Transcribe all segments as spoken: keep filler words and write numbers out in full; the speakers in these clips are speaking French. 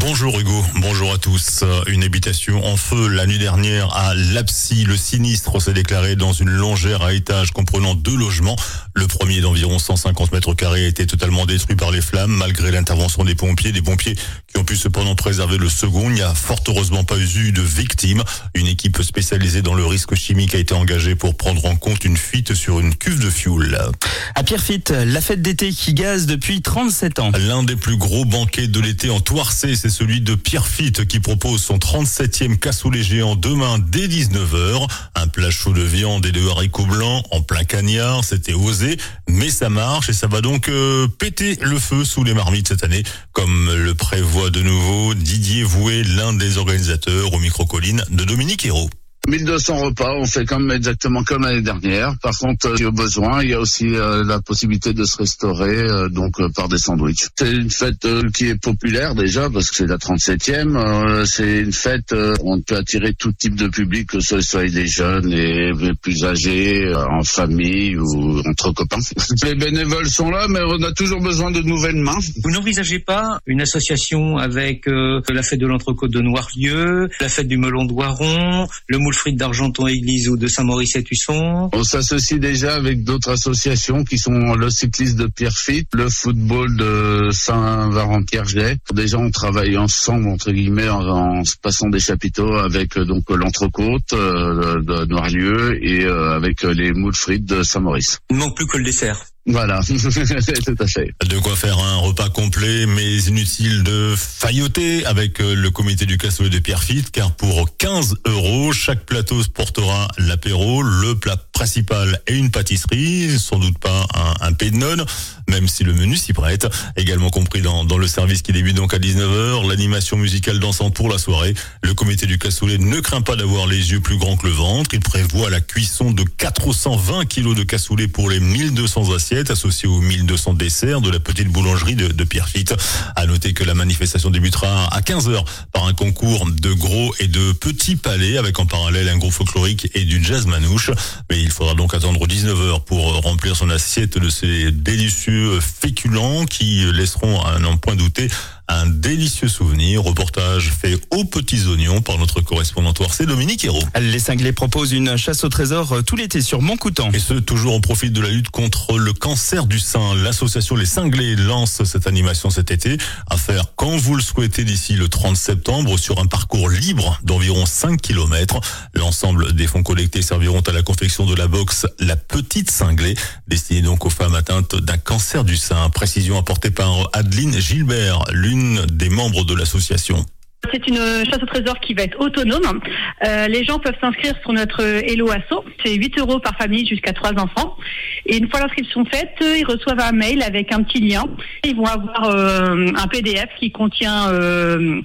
Bonjour Hugo, bonjour à tous. Une habitation en feu la nuit dernière à Lapsy. Le sinistre s'est déclaré dans une longère à étage comprenant deux logements. Le premier d'environ cent cinquante mètres carrés a été totalement détruit par les flammes malgré l'intervention des pompiers. Des pompiers qui ont pu cependant préserver le second. Il n'y a fort heureusement pas eu de victimes. Une équipe spécialisée dans le risque chimique a été engagée pour prendre en compte une fuite sur une cuve de fioul. À Pierrefitte, la fête d'été qui gaze depuis trente-sept ans. L'un des plus gros banquets de l'été en Thouarcé, c'est celui de Pierrefitte qui propose son trente-septième cassoulet géant demain dès dix-neuf heures. Un plat chaud de viande et de haricots blancs en plein cagnard, c'était osé, mais ça marche et ça va donc euh, péter le feu sous les marmites cette année, comme le prévoit de nouveau Didier Vouet, l'un des organisateurs au micro-colline de Dominique Hérault. mille deux cents repas, on fait comme exactement comme l'année dernière. Par contre, euh, au besoin, il y a aussi euh, la possibilité de se restaurer euh, donc euh, par des sandwichs. C'est une fête euh, qui est populaire déjà parce que c'est la trente-septième. Euh, c'est une fête euh, où on peut attirer tout type de public, que ce soit les jeunes, les, les plus âgés, euh, en famille ou entre copains. Les bénévoles sont là, mais on a toujours besoin de nouvelles mains. Vous n'envisagez pas une association avec euh, la fête de l'Entrecôte de Noirlieu, la fête du melon de Voiron, le moule frites d'Argenton-Église ou de Saint-Maurice-et-Tusson? On s'associe déjà avec d'autres associations qui sont le cyclisme de Pierrefitte, le football de Saint-Varan-Pierre-Jet. Déjà, on travaille ensemble, entre guillemets, en, en se passant des chapiteaux avec euh, donc l'Entrecôte euh, de Noirlieu et euh, avec euh, les moules frites de Saint-Maurice. Il ne manque plus que le dessert. Voilà, tout à fait. De quoi faire un repas complet, mais inutile de failloter avec le comité du cassoulet de Pierrefitte, car pour quinze euros, chaque plateau se portera l'apéro, le plat principal et une pâtisserie, sans doute pas un, un pain de nonne, même si le menu s'y prête. Également compris dans, dans le service qui débute donc à dix-neuf heures, l'animation musicale dansante pour la soirée. Le comité du cassoulet ne craint pas d'avoir les yeux plus grands que le ventre. Il prévoit la cuisson de quatre cent vingt kilos de cassoulet pour les mille deux cents assiettes, associé aux mille deux cents desserts de la petite boulangerie de, de Pierrefitte. À noter que la manifestation débutera à quinze heures par un concours de gros et de petits palais avec en parallèle un groupe folklorique et du jazz manouche. Mais il faudra donc attendre dix-neuf heures pour remplir son assiette de ces délicieux féculents qui laisseront à n'en point douter un délicieux souvenir. Reportage fait aux petits oignons par notre correspondant Thouarcé, Dominique Hérault. Les Cinglés proposent une chasse au trésor tout l'été sur Montcoutan. Et ce, toujours au profit de la lutte contre le cancer du sein. L'association Les Cinglés lance cette animation cet été à faire quand vous le souhaitez d'ici le trente septembre sur un parcours libre d'environ cinq kilomètres. L'ensemble des fonds collectés serviront à la confection de la box La Petite Cinglée, destinée donc aux femmes atteintes d'un cancer du sein. Précision apportée par Adeline Gilbert, l'une des membres de l'association. C'est une chasse au trésor qui va être autonome. Euh, les gens peuvent s'inscrire sur notre Hello Asso. C'est huit euros par famille jusqu'à trois enfants. Et une fois l'inscription faite, ils reçoivent un mail avec un petit lien. Ils vont avoir euh, un P D F qui contient euh,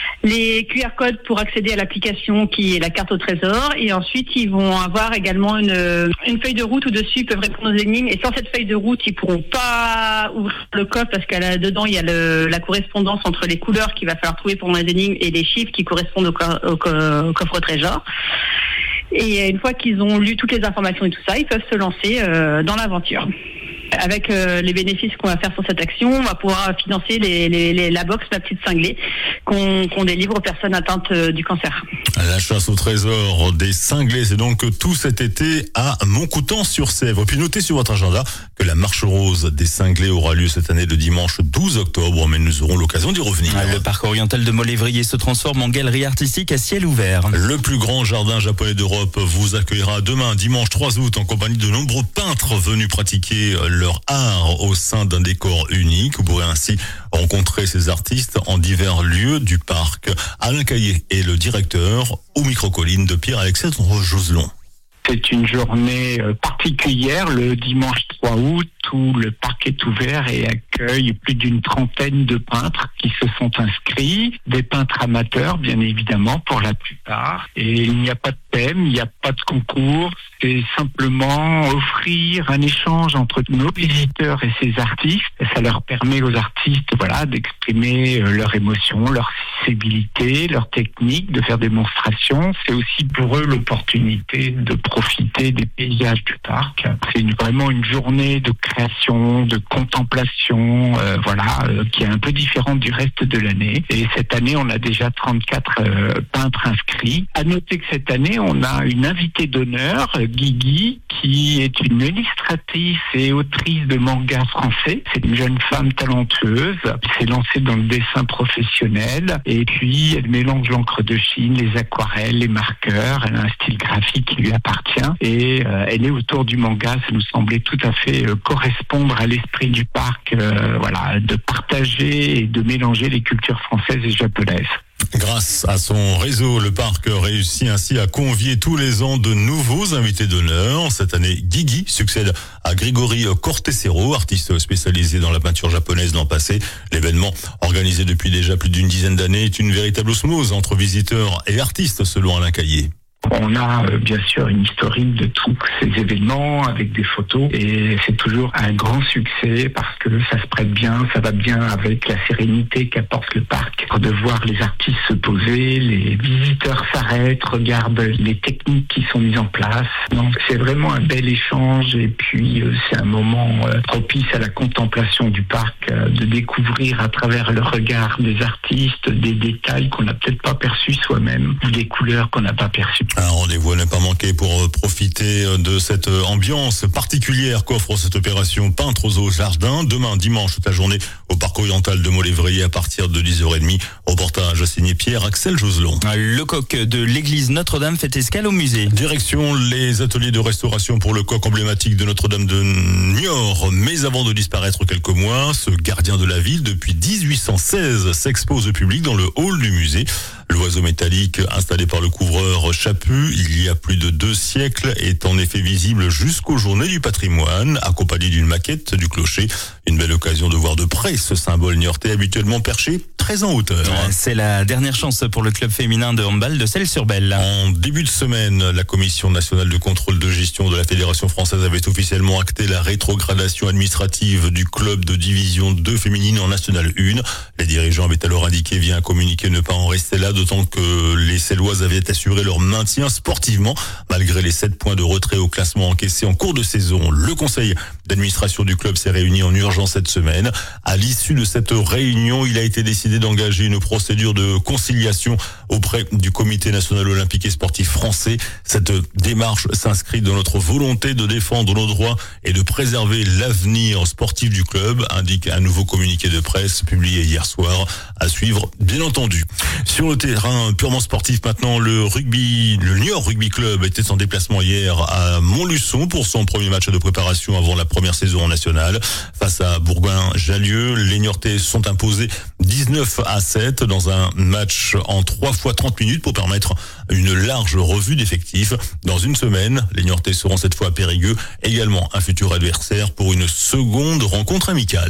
les Q R codes pour accéder à l'application qui est la carte au trésor. Et ensuite, ils vont avoir également une, une feuille de route où dessus ils peuvent répondre aux énigmes. Et sans cette feuille de route, ils pourront pas ouvrir le coffre parce qu'à la, dedans, il y a le, la correspondance entre les couleurs qu'il va falloir trouver pendant les énigmes et les chiffres qui correspondent au, co- au, co- au coffre au trésor. Et une fois qu'ils ont lu toutes les informations et tout ça, ils peuvent se lancer euh, dans l'aventure. Avec euh, les bénéfices qu'on va faire sur cette action, on va pouvoir financer les, les, les, la box La Petite Cinglée qu'on, qu'on délivre aux personnes atteintes euh, du cancer. La chasse au trésor des Cinglés, c'est donc tout cet été à Montcoutan-sur-Sèvre. Puis notez sur votre agenda que la marche rose des Cinglés aura lieu cette année le dimanche douze octobre, mais nous aurons l'occasion d'y revenir. Le parc oriental de Molévrier se transforme en galerie artistique à ciel ouvert. Le plus grand jardin japonais d'Europe vous accueillera demain, dimanche trois août, en compagnie de nombreux peintres venus pratiquer leur art au sein d'un décor unique. Vous pourrez ainsi rencontrer ces artistes en divers lieux du parc. Alain Caillé est le directeur au micro-colline de Pierre-Alexandre Joselon. C'est une journée particulière, le dimanche trois août, où le parc est ouvert et accueille plus d'une trentaine de peintres qui se sont inscrits, des peintres amateurs bien évidemment pour la plupart. Et il n'y a pas de thème, il n'y a pas de concours, c'est simplement offrir un échange entre nos visiteurs et ces artistes. Et ça leur permet aux artistes voilà, d'exprimer leurs émotions, leur sensibilité, leur technique, de faire démonstration. C'est aussi pour eux l'opportunité de profiter des paysages du parc. C'est une, vraiment une journée de création récréation, de contemplation, euh, voilà, euh, qui est un peu différente du reste de l'année. Et cette année, on a déjà trente-quatre euh, peintres inscrits. À noter que cette année, on a une invitée d'honneur, Guigui, qui est une illustratrice et autrice de manga français. C'est une jeune femme talentueuse, qui s'est lancée dans le dessin professionnel. Et puis, elle mélange l'encre de Chine, les aquarelles, les marqueurs. Elle a un style graphique qui lui appartient. Et euh, elle est autour du manga. Ça nous semblait tout à fait euh, correspondre à l'esprit du parc, euh, voilà, de partager et de mélanger les cultures françaises et japonaises. Grâce à son réseau, le parc réussit ainsi à convier tous les ans de nouveaux invités d'honneur. Cette année, Guigui succède à Grégory Cortesero, artiste spécialisé dans la peinture japonaise l'an passé. L'événement, organisé depuis déjà plus d'une dizaine d'années, est une véritable osmose entre visiteurs et artistes, selon Alain Caillé. On a euh, bien sûr une historique de tous ces événements avec des photos et c'est toujours un grand succès parce que ça se prête bien, ça va bien avec la sérénité qu'apporte le parc. De voir les artistes se poser, les visiteurs s'arrêtent, regardent les techniques qui sont mises en place. Donc c'est vraiment un bel échange et puis euh, c'est un moment euh, propice à la contemplation du parc, euh, de découvrir à travers le regard des artistes des détails qu'on n'a peut-être pas perçus soi-même ou des couleurs qu'on n'a pas perçues. Un rendez-vous à ne pas manquer pour profiter de cette ambiance particulière qu'offre cette opération Peintre aux Jardins. Demain, dimanche, toute la journée au parc oriental de Mont-Lévrier à partir de dix heures trente. Reportage signé Pierre-Axel Joselon. Le coq de l'église Notre-Dame fait escale au musée. Direction les ateliers de restauration pour le coq emblématique de Notre-Dame de Niort. Mais avant de disparaître quelques mois, ce gardien de la ville depuis dix-huit cent seize s'expose au public dans le hall du musée. L'oiseau métallique installé par le couvreur Chaput il y a plus de deux siècles est en effet visible jusqu'aux Journées du patrimoine, accompagné d'une maquette du clocher. Une belle occasion de voir de près ce symbole niortais habituellement perché très en hauteur. C'est la dernière chance pour le club féminin de handball de Celles-sur-Belle. En début de semaine, la Commission nationale de contrôle de gestion de la Fédération française avait officiellement acté la rétrogradation administrative du club de division deux féminine en National un. Les dirigeants avaient alors indiqué via un communiqué ne pas en rester là, d'autant que les Celloises avaient assuré leur maintien sportivement malgré les sept points de retrait au classement encaissés en cours de saison. Le conseil d'administration du club s'est réuni en urgence cette semaine. À l'issue de cette réunion, il a été décidé d'engager une procédure de conciliation auprès du Comité national olympique et sportif français. Cette démarche s'inscrit dans notre volonté de défendre nos droits et de préserver l'avenir sportif du club, indique un nouveau communiqué de presse publié hier soir, à suivre bien entendu. Sur le terrain purement sportif maintenant, le rugby, le Niort Rugby Club était en déplacement hier à Montluçon pour son premier match de préparation avant la première saison en nationale. Face à Bourgoin-Jallieu, les Niortais sont imposés dix-neuf à sept dans un match en trois fois trente minutes pour permettre une large revue d'effectifs. Dans une semaine, les Niortais seront cette fois à Périgueux, également un futur adversaire pour une seconde rencontre amicale.